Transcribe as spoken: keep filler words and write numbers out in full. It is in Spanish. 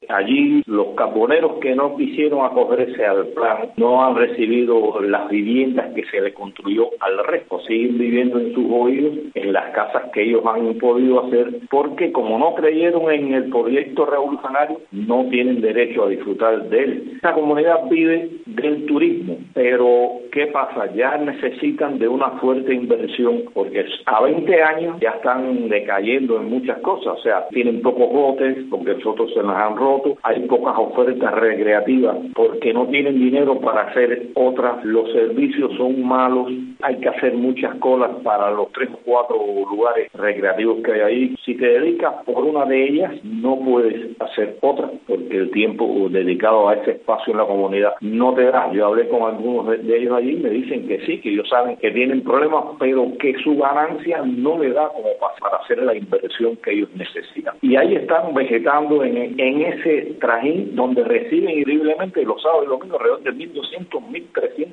Allí los carboneros que no quisieron acogerse al plan no han recibido las viviendas que se le construyó al resto, siguen viviendo en sus oídos, en las casas que ellos han podido hacer, porque como no creyeron en el proyecto revolucionario, no tienen derecho a disfrutar de él. Esta comunidad vive del turismo, pero ¿qué pasa? Ya necesitan de una fuerte inversión, porque a veinte años ya están decayendo en muchas cosas, o sea, tienen pocos botes, porque los otros se las han roto, hay pocas ofertas recreativas, porque no tienen dinero para hacer otras, los servicios son malos, hay que hacer muchas colas para los tres o cuatro lugares recreativos que hay ahí. Si te dedicas por una de ellas, no puedes hacer otra, porque el tiempo dedicado a ese espacio en la comunidad no te da. Yo hablé con algunos de ellos allí y me dicen que sí, que ellos saben que tienen problemas, pero que su ganancia no le da como para hacer la inversión que ellos necesitan. Y ahí están vegetando en, en ese trajín donde reciben increíblemente los sábados y los domingos alrededor de mil doscientos, mil trescientos